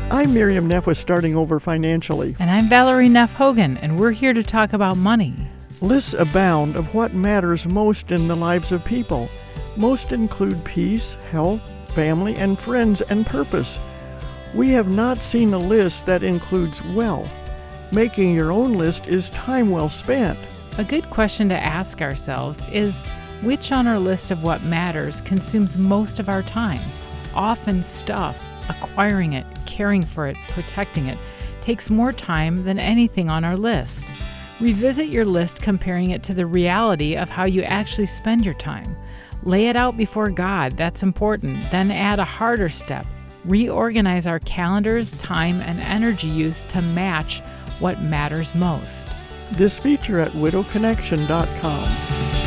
I'm Miriam Neff with Starting Over Financially. And I'm Valerie Neff Hogan, and we're here to talk about money. Lists abound of what matters most in the lives of people. Most include peace, health, family, and friends, and purpose. We have not seen a list that includes wealth. Making your own list is time well spent. A good question to ask ourselves is, which on our list of what matters consumes most of our time? Often stuff, acquiring it, caring for it, protecting it, takes more time than anything on our list. Revisit your list comparing it to the reality of how you actually spend your time. Lay it out before God, that's important. Then add a harder step. Reorganize our calendars, time, and energy use to match what matters most. This feature at widowconnection.com.